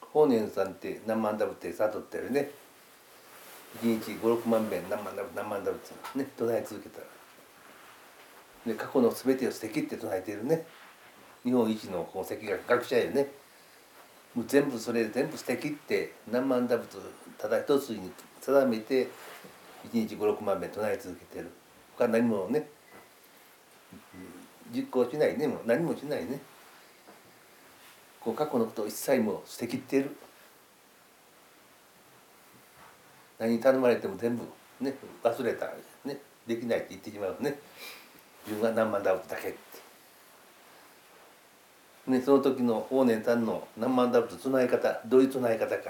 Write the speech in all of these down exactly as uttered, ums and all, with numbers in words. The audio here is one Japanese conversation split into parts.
法然さんって何万ダブって悟ったよね。いちにちごろくまんべん何万ダブ何万ダブってね唱え続けたら、で過去の全てを捨てきって唱えているね日本一の宝石学学者よね。もう全部それ全部捨てきって何万ダブとただ一つに定めていちにちごろくまんべん唱え続けてる。他何もね実行しないね。もう何もしないね。こう過去のことを一切も捨てきっている。何に頼まれても全部ね忘れたねできないって言ってしまうね。自分が何万ダブだけってね。その時の法然さんの何万ダブと唱え方どういう唱え方かって、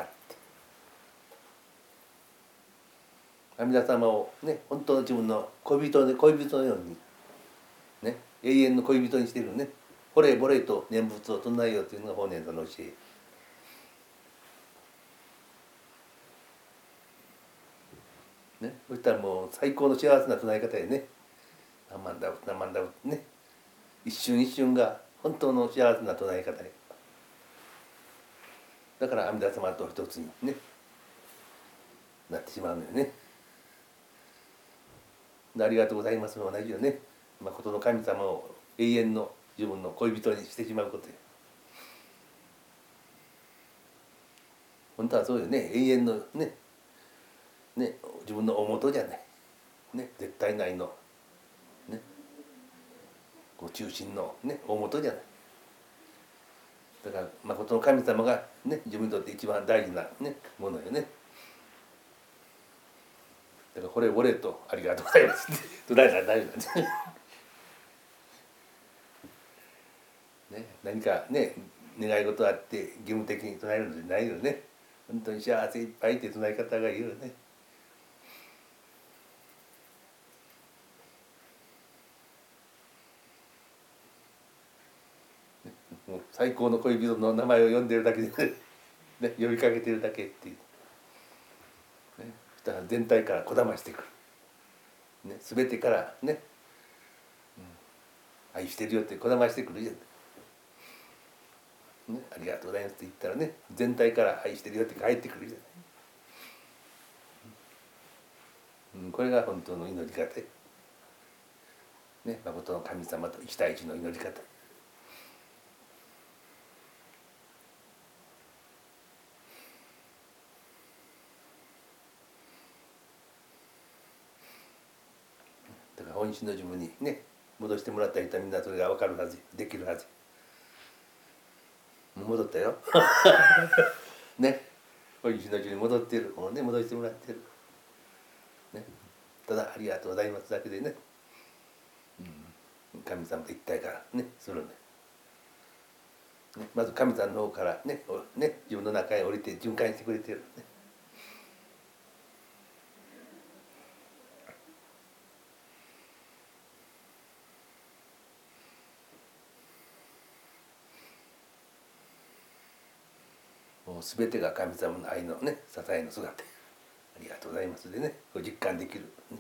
阿弥陀様をね本当の自分の恋人で恋人のようにね永遠の恋人にしているね。惚れ惚れと念仏を唱えようというのが法然さんの教え。ね、そしたらもう最高の幸せな唱え方やね。何万ダブ何万ダブね一瞬一瞬が本当の幸せな唱え方や。だから阿弥陀様と一つにねなってしまうのよね。ありがとうございますも同じよね。誠の神様を永遠の自分の恋人にしてしまうことや。本当はそうよね。永遠のねね自分の大元じゃないね、絶対内のねこう中心のね大元じゃない。だから誠の神様がね自分にとって一番大事なねものよね。だから「惚れ惚れとありがとうございます」って唱えたら大丈夫なんですね。何かね願い事あって義務的に唱えるのじゃないよね。本当に幸せいっぱいって唱え方がいいよね。もう最高の恋人の名前を呼んでるだけでね呼びかけてるだけっていう、ね、そしたら全体からこだましてくる、ね、全てからね、うん、愛してるよってこだましてくるじゃん、ね、ありがとうございますって言ったらね全体から愛してるよって返ってくるじゃない、うん、これが本当の祈り方ね、誠の神様と一対一の祈り方。だから本心の自分にね戻してもらった人はみんなそれが分かるはずできるはず。戻ったよね本心の自分に戻っているもうね戻してもらってる、ね、ただありがとうございますだけでね、うん、神様と一体からねするんだよ。ね、まず神様の方からねね自分の中へ降りて循環してくれてる、ね、もう全てが神様の愛のね支えの姿ありがとうございますでねこう実感できる、ね、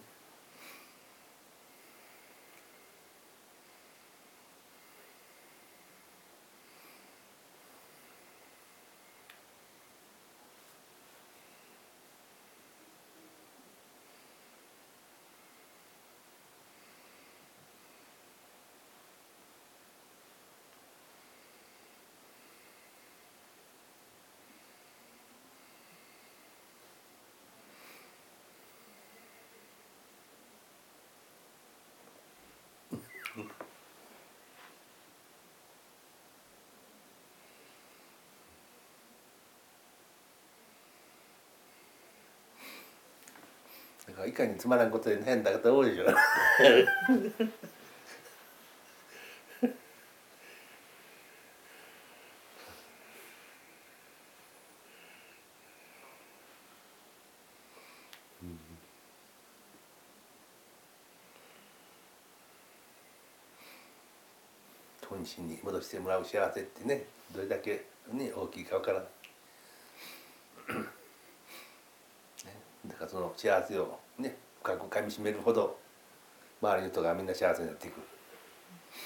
だからいかにつまらんことで変な方多いでしょ本心に戻してもらう幸せってねどれだけ、ね、大きいか分からないだからその幸せをね深くかみしめるほど周りの人がみんな幸せになっていく、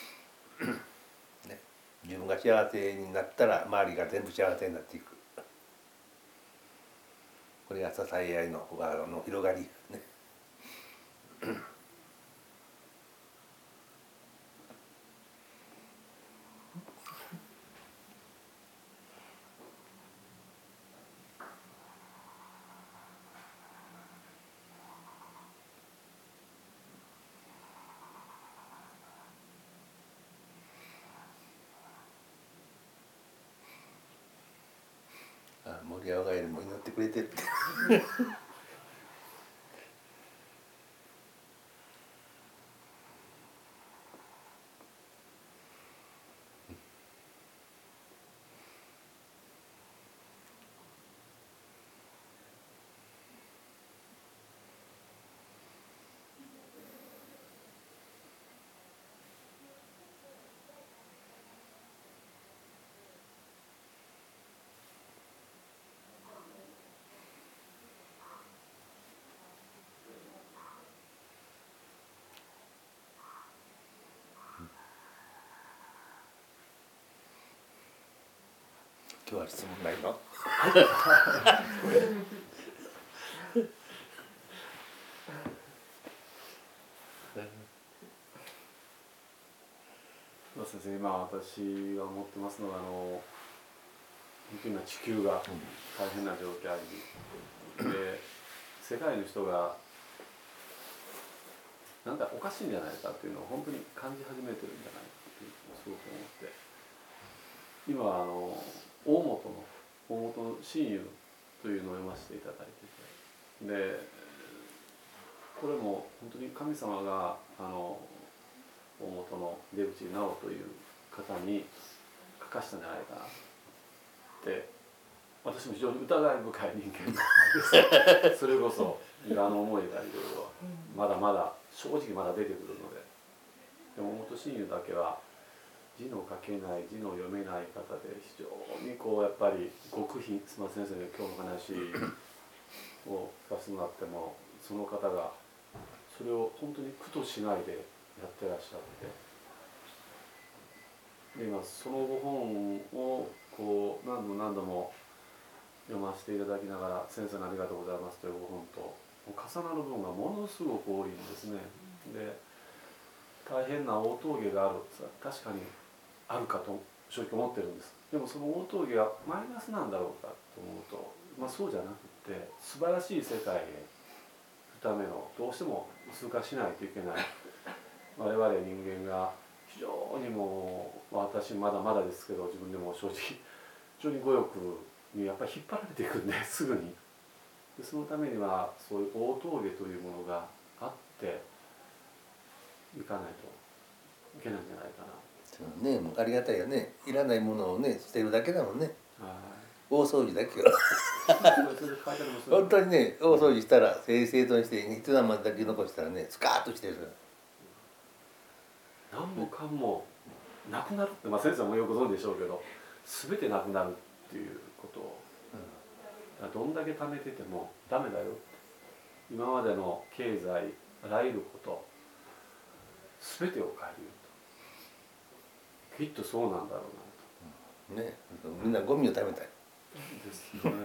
ね、自分が幸せになったら周りが全部幸せになっていく。 これが支え合いの輪の広がりね。あ、森山がよりも祈ってくれてるって今日は質問ないの？ 先生、今私が思ってますのは、あの本当に今地球が大変な状況で、世界の人がなんかおかしいんじゃないかというのを本当に感じ始めてるんじゃないかというのをすごく思って、今あの大本の大本の親友というのを読ませていただいてて、でこれも本当に神様があの大本の出口直という方に書かしたんじゃないかなって、私も非常に疑い深い人間なんですそれこそ裏の思いがいろいろまだまだ正直まだ出てくるので、でも大本親友だけは字の書けない字の読めない方で、非常にこうやっぱり極秘、すみません先生の今日の話を聞かせてもらっても、その方がそれを本当に苦としないでやってらっしゃって、で今そのご本をこう何度も何度も読ませていただきながら、先生のありがとうございますというご本と重なる部分がものすごく多いんですね。で大変な大峠がある、確かにあるかと正直思ってるんです。でもその大峠がマイナスなんだろうかと思うと、まあ、そうじゃなくて素晴らしい世界へ行くためのどうしても通過しないといけない我々人間が非常にもう、私まだまだですけど自分でも正直非常に五欲にやっぱり引っ張られていくんですぐに。でそのためにはそういう大峠というものがあっていかないといけないんじゃないかな。 そうね、ありがたいよね。いらないものをね捨てるだけだもんね。 はい、 大掃除だけは本当にね、大掃除したら整整頓して一段までだけ残したらね、スカーッとしてる。 何もかもなくなるって、まあ、先生もよくご存知でしょうけど、全てなくなるっていうことを、うん、どんだけ貯めててもダメだよ。今までの経済あらゆること全てを変えるよと、きっとそうなんだろうなと、 ね、みんなゴミを食べたいですね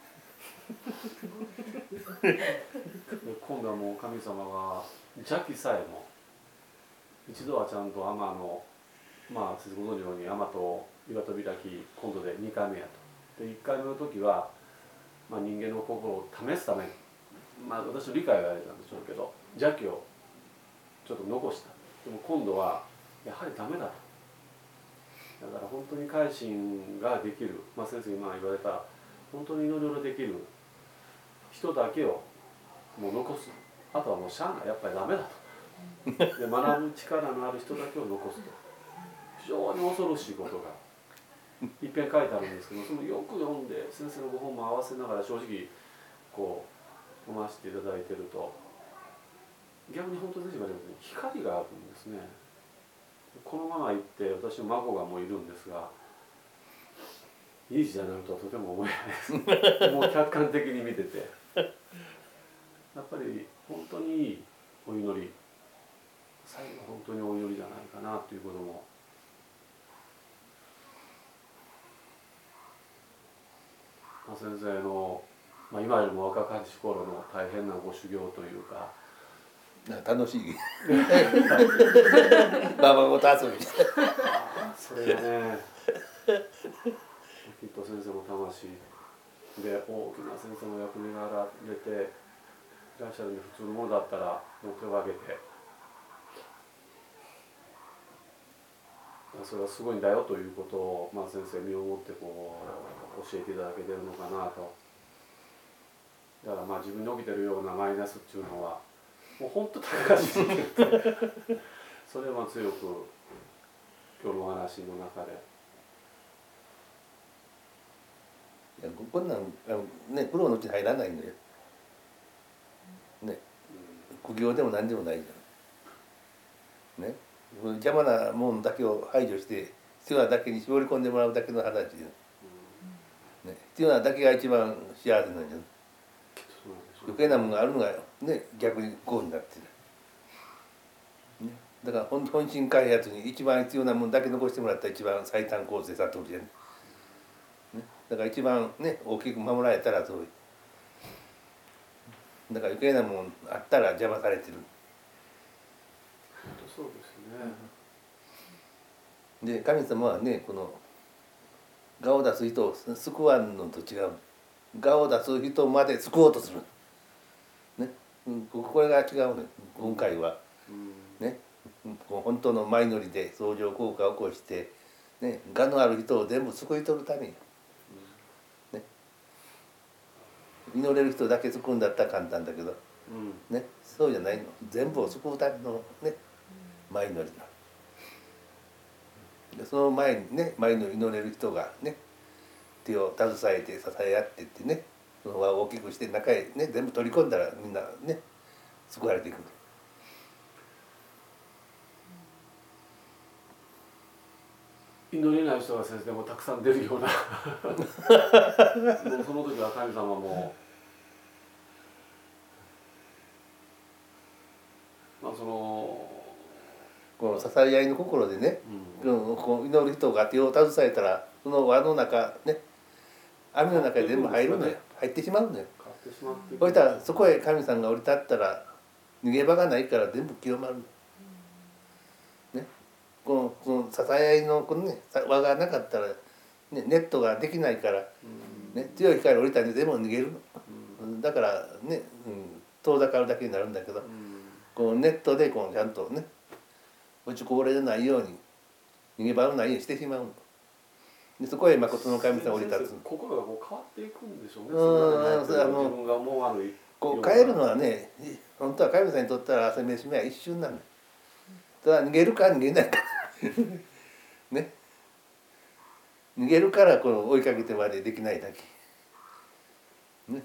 今度はもう神様が邪気さえも一度はちゃんと天の、まあ先生ご存知のように天と岩戸開き今度でにかいめやと。でいっかいめの時は、まあ、人間の心を試すために、まあ私の理解があれなんでしょうけど邪気をちょっと残した。でも今度はやはりダメだと。だから本当に改心ができる、まあ、先生今言われた本当にいろいろできる人だけをもう残す。あとはもうしゃあない、やっぱりダメだと。で学ぶ力のある人だけを残すと。非常に恐ろしいことがいっぺん書いてあるんですけど、そのよく読んで先生のご本も合わせながら正直こう読ませていただいてると、逆に本当に先生が言われるように光があるんですね。このまま行って私の孫がもういるんですが、いい時代になるとはとても思えないですもう客観的に見ててやっぱり本当にいいお祈り、最後本当にお祈りじゃないかなということも、まあ、先生のまあ、今よりも若かりし頃の大変なご修行というか楽しいババごと遊びそれがねきっと先生の魂で大きな先生の役目がられていらっしゃるんで普通のものだったらもう手を挙げてそれはすごいんだよということを、まあ、先生身をもってこう教えていただけてるのかなと。だからまあ自分に起きてるようなマイナスっていうのはもう本当高橋事件ってそれは強く今日のお話の中で。 いやこんなんあのねプロのうちに入らないのよ。ね、苦行でも何でもないじゃん。ね、邪魔なもんだけを排除して必要なだけに絞り込んでもらうだけの話よ。ね、必要なだけが一番幸せなんじゃん。余計なものがあるのがね逆にこうになってる。ね、だから本本心開発に一番必要なものだけ残してもらったら一番最短構成さとるじゃん。ね、だから一番ね大きく守られたらそういう。だから余計なもんあったら邪魔されてる。 そうですね。で神様はねこの我を出す人を救わんのと違う。我を出す人まで救おうとする。ね、これが違うのよ今回は。ね、本当の舞乗りで相乗効果を起こして、ね、我のある人を全部救い取るために。ね、祈れる人だけ救うんだったら簡単だけど、うん、ね、そうじゃないの。全部を救うためのね舞乗りな。その前にね舞の祈れる人がね手を携えて支え合ってってねその輪を大きくして中へね全部取り込んだらみんなね救われていく。 祈れない人が先生もたくさん出るようなもうその時は神様もまあそのこの支え合いの心でね、うん、こう祈る人が手を携えたらその輪の中ね網の中に全部入るのよ、入ってしまうのよ。そしたらそこへ神さんが降り立ったら逃げ場がないから全部清まる。ね、このこの支え合いのこのね輪がなかったら、ね、ネットができないから、ね、強い光降りたら全部逃げるの。だからね、うん、遠ざかるだけになるんだけど、このネットでこのちゃんとね落ちこぼれないように逃げ場のないようにしてしまうの。でそこへ誠の神様降り立つ。 心がこう変わっていくんでしょうね。 うん、 自分が思う悪い。 こう変えるのはね、本当は神様にとったら朝飯目は一瞬なの。ただ逃げるか逃げないかね。逃げるからこの追いかけてまでできないだけ。ね。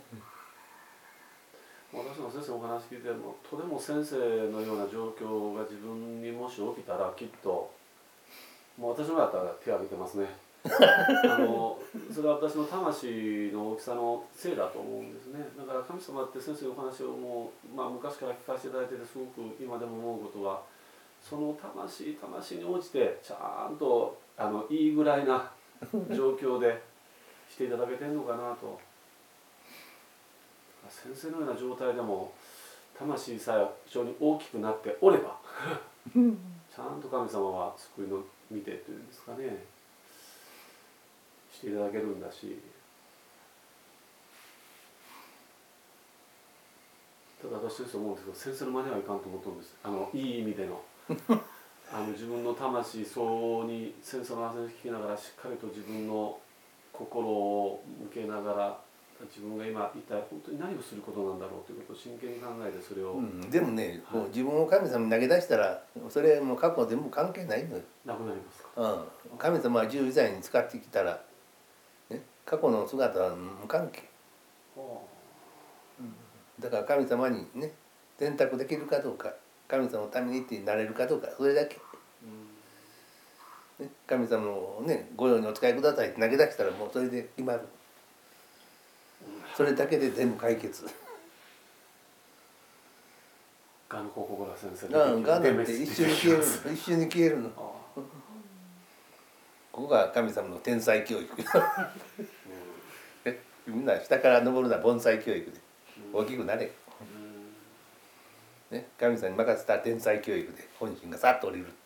私の先生のお話聞いてもとても先生のような状況が自分にもし起きたらきっともう私のだったら手を挙げてますね。あのそれは私の魂の大きさのせいだと思うんですね。だから神様って先生のお話をもう、まあ、昔から聞かせていただいててすごく今でも思うことはその魂魂に応じてちゃんとあのいいぐらいな状況でしていただけてるのかなと。先生のような状態でも魂さえ非常に大きくなっておればちゃんと神様は救いの見てというんですかねしていただけるんだし、ただ私と思うんですけど先生の真似はいかんと思ってるんです。あのいい意味でのあの自分の魂相応に先生の話を聞きながらしっかりと自分の心を向けながら自分が今一体本当に何をすることなんだろうということを真剣に考えてそれを、 うん、でもね、はい、もう自分を神様に投げ出したらそれもう過去全部関係ないのよ。 なくなりますか。 うん、神様は自由自在に使ってきたら、ね、過去の姿は無関係。だから神様にね選択できるかどうか神様のためにってなれるかどうかそれだけ、うんね、神様のねご用にお使いくださいって投げ出したらもうそれで決まる。それだけで全部解決。 ガンコココラ先生のガンなんて一瞬に消えるの。一瞬に消えるの。ここが神様の天才教育。 みんな下から登るのは盆栽教育で大きくなれ、ね、神様に任せた天才教育で本心がさっと降りる。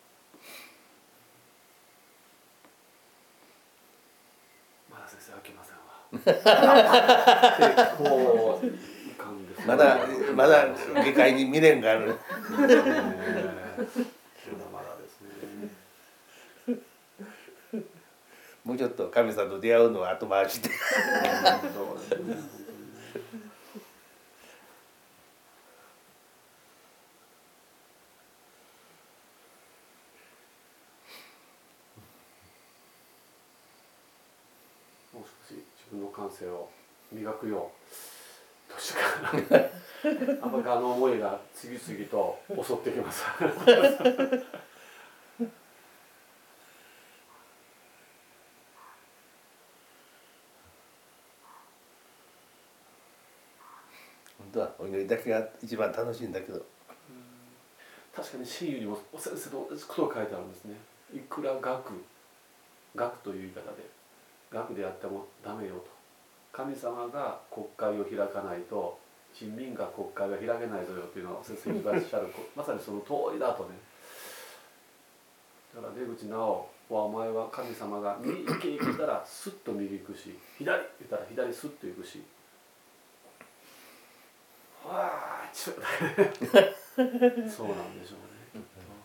まだ先生飽きませんわ結構いかんですね。 まだまだ下界に未練がある。 まだまだですね。 もうちょっと神様と出会うのは後回しで。 そうですね。もう少し自分の感性を磨くようどうしようかな。あんまりあの思いが次々と襲ってきます。 本当はお祈りだけが一番楽しいんだけど。 確かに真由にもお先生と同じことが書いてあるんですね。いくら学学という言い方で学でやってもダメよと。神様が国会を開かないと人民が国会が開けないぞよというのを先生がいらっしゃるまさにその通りだとね。だから出口直はお前は神様が右行け行けたらスッと右行くし左行ったら左スッと行くしわあちょっとそうなんでしょうね。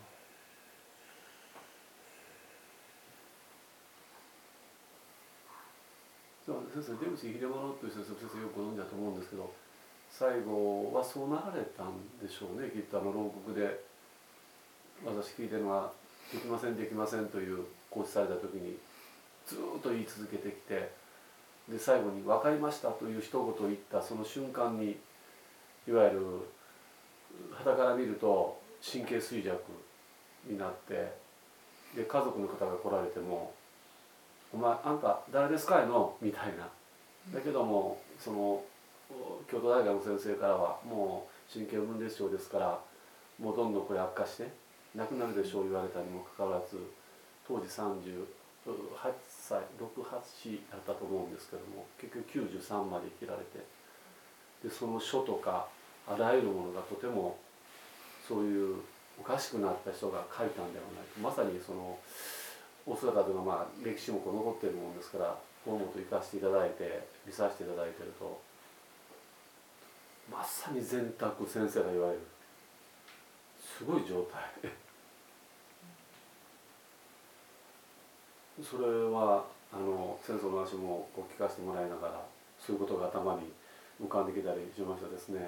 そう先生出口秀物という先生先生よくご存知だと思うんですけど最後はそうなられたんでしょうね。きっとあの牢獄で私聞いてるのはできませんできませんという講師された時にずっと言い続けてきてで最後に分かりましたという一言を言ったその瞬間にいわゆる傍から見ると神経衰弱になってで家族の方が来られても「お前あんた誰ですかいの?」みたいな。だけどもその京都大学の先生からはもう神経分裂症ですからもうどんどんこれ悪化して亡くなるでしょう言われたにもかかわらず当時さんじゅうはっさいろく、はちだったと思うんですけども結局きゅうじゅうさんまで生きられてでその書とかあらゆるものがとてもそういうおかしくなった人が書いたんではないか。まさにそのお姿というのはまあ歴史もこう残っているものですから河本行かせていただいて見させていただいているとまさに善沢先生が言われるすごい状態それはあの先生の話もこう聞かせてもらいながらそういうことが頭に浮かんできたりしましたですね。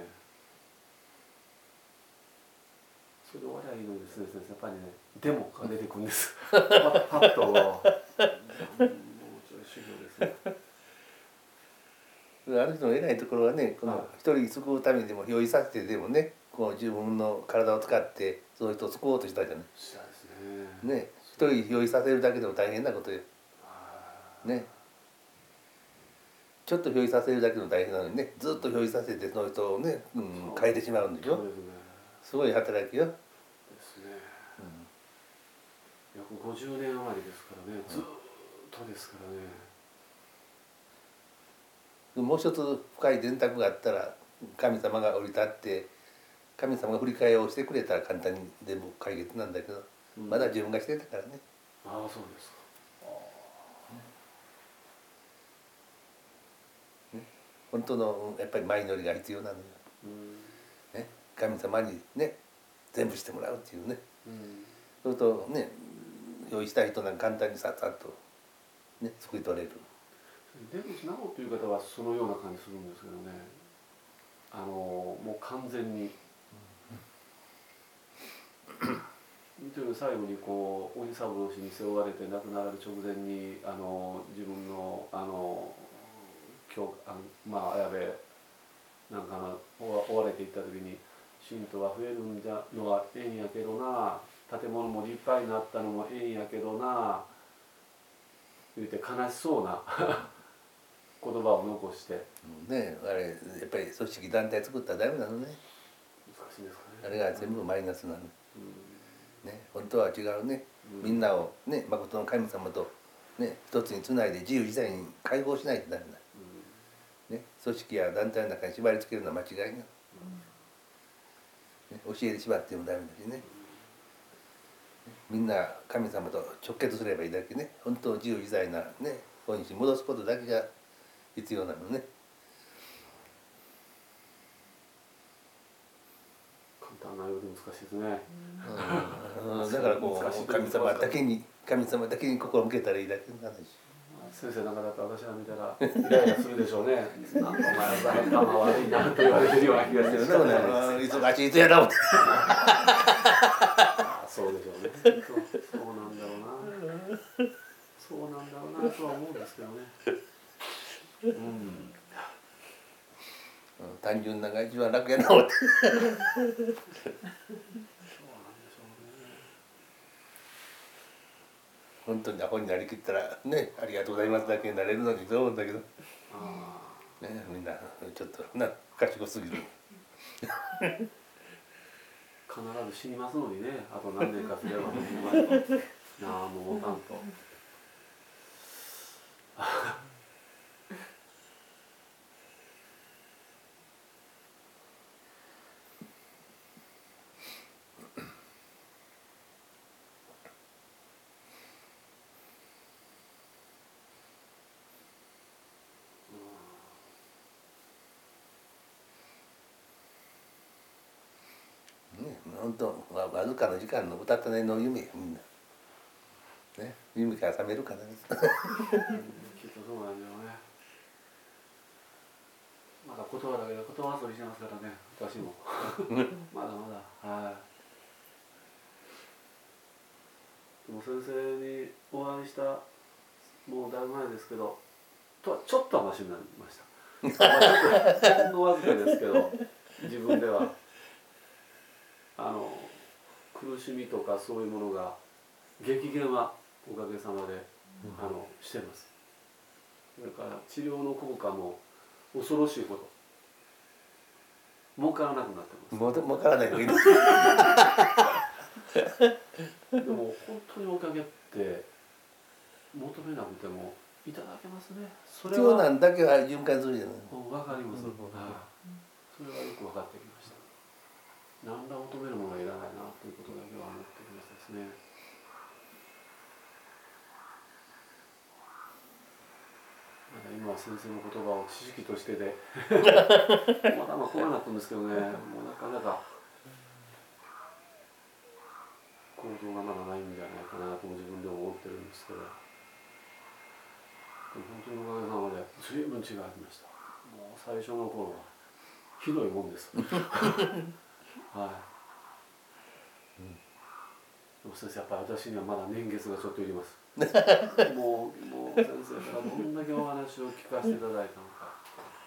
それで終わりゃいいのにですね先生やっぱりねデモが出てくるんですパッともうちょい修行ですね。 あの人の偉いところはね、この一人救うためにでも用意させてでもね、こう自分の体を使ってその人を救おうとしたじゃない。 したですね。 ね、一人用意させるだけでも大変なことよ。ね。ちょっと表意させるだけでも大変なのにね、ずっと表意させてその人をね、うん、変えてしまうんでしょ。 そうですね。 すごい働きよ。 ですね。約ごじゅうねん余りですからね、ずっとですからね。 もう一つ深い電卓があったら神様が降り立って神様が振り替えをしてくれたら簡単に全部解決なんだけど、うん、まだ自分がしてたからね。 ああそうですか。 ね、本当のやっぱり前乗りが必要なのよ、うん、ね、神様にね全部してもらうっていうね、うん、そうするとね用意した人なんか簡単にさっさとね救い取れる。 出口直という方はそのような感じするんですけどね、あのもう完全にという最後にこう鬼三郎氏に背負われて亡くなられる直前にあの自分のあの今日あのまあ綾部なんかの追われていった時に信徒が増えるんじゃのはええんやけどな、建物も立派になったのもええんやけどな言うて悲しそうな言葉を残してね、あれやっぱり組織団体作ったらダメなのね。 難しいですかね。 あれが全部マイナスなの、 うん、 ね、本当は違うね、うん、みんなをね誠の神様とね一つにつないで自由自在に解放しないとダメだ、 ね、組織や団体の中に縛り付けるのは間違いな、ね、教えで縛ってもダメだしね、みんな神様と直結すればいいだけね、本当自由自在なね本心に戻すことだけが必要なのね。 簡単なようで難しいですね。 うん、だからこう神様だけに神様だけに心を向けたらいいだけの話。 先生なんかだと私が見たらイライラするでしょうね。なんかお前は頭悪いなと言われてるような気がしてる。 そうね、忙しい人やな思って。 そうでしょうね。そうなんだろうな。そうなんだろうなとは思うんですけどね。うん。 単純なが一番楽やな思って。 そうなんでしょうね。 本当にアホになりきったらね、ありがとうございますだけになれるのにと思うんだけど、 あね、みんなちょっとな賢すぎる。 必ず死にますのにね、あと何年かすればほんまになあもうたんと。 ね、本当わわずかの時間の歌ったねの夢みんな。ね、夢から覚めるからね。 きっとそうなんだよね。まだ言葉だけで言葉遊びしてますからね、私も。まだまだ。はい。でも先生にお会いしたもうだいぶ前ですけど、とはちょっとはマシになりました。まあ、ちょっとほんのわずかですけど、自分ではあの苦しみとかそういうものが激減はおかげさまで、あのしてます。それから治療の効果も恐ろしいほど儲からなくなってます。 儲からないのいいです。 でも本当におかげって求めなくてもいただけますね。それは必要なんだけは循環するじゃない。 わかります。はい。それはよく分かってきました。何ら求めるものはいらないなということだけは思ってきましたですね。まだ今は先生の言葉を知識としてでまだまあ来なかったんですけどね、もうなかなか行動がまだないんじゃないかなと自分でも思ってるんですけど、でも本当におかげさまで随分違いました。もう最初の頃はひどいもんですはい、うん、でも先生やっぱり私にはまだ年月がちょっといりますもう、もう先生からどんだけお話を聞かせていただいたのか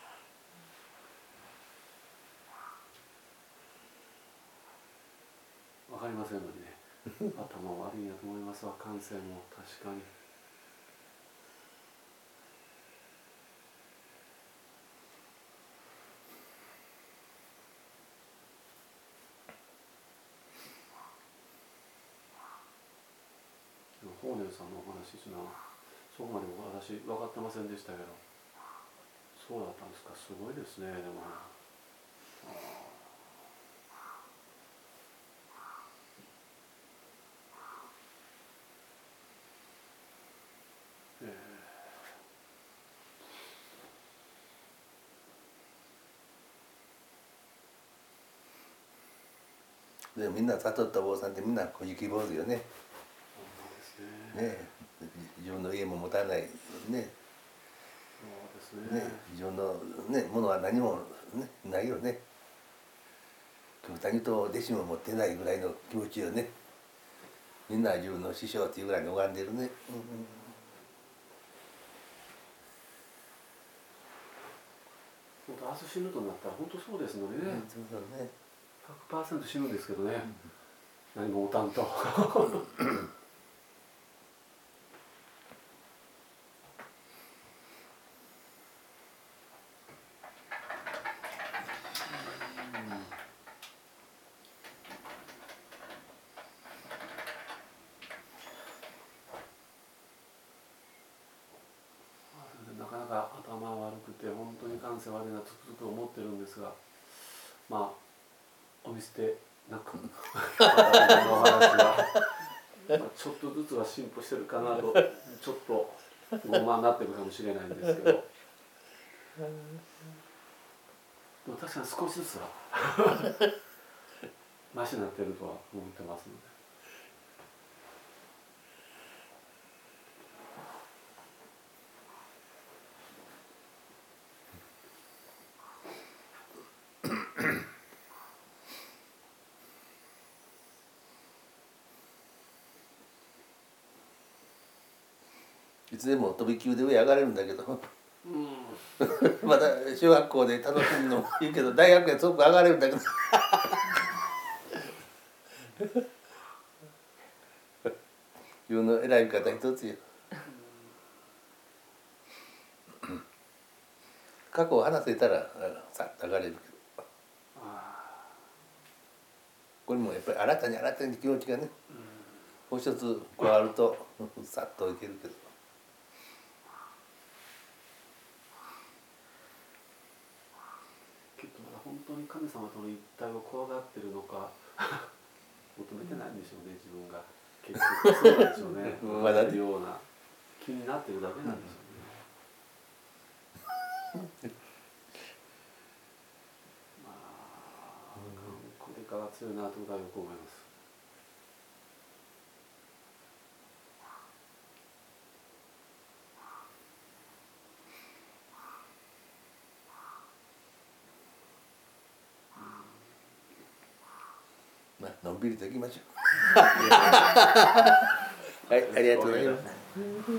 分かりませんのでね頭悪いんやと思いますわ。感性も確かに法然さんのお話というのはそこまで私分かってませんでしたけど、そうだったんですか。すごいですね。でもでみんな悟ったお坊さんってみんな小じき坊主よね。 ねね、自分の家も持たないね。 そうですね。 ね、自分のねものは何も、ね、ないよね。極端に言うと弟子も持ってないぐらいの気持ちよね。みんな自分の師匠っていうぐらいに拝んでるね。うんうん、 本当明日死ぬとなったら本当そうですのでね。 うん、そうそうね。 ひゃくパーセント死ぬんですけどね。うん、何もおたんと。なかなか頭頭悪くて本当に感性悪いなとつくづく思ってるんですが、まあお見捨てなくお話が、まあ、ちょっとずつは進歩してるかなとちょっとごまになってるかもしれないんですけど、でも確かに少しずつはマシになってるとは思ってますので。 いつでも飛び級で上上がれるんだけどうんまだ小学校で楽しむのもいいけど大学ですごく上がれるんだけど自分の選び方一つよ。過去を話せたらさっと上がれるけど、これもやっぱり新たに新たに気持ちがね、もう一つ加わるとさっといけるけど。 きっとまだ本当に神様との一体を怖がってるのか求めてないんでしょうね、自分が。結局そうなんでしょうね。まだような気になってるだけなんでしょうね。まあ、これから強いなと僕はよく思います。 まあのんびりといきましょうはい、ありがとうございます。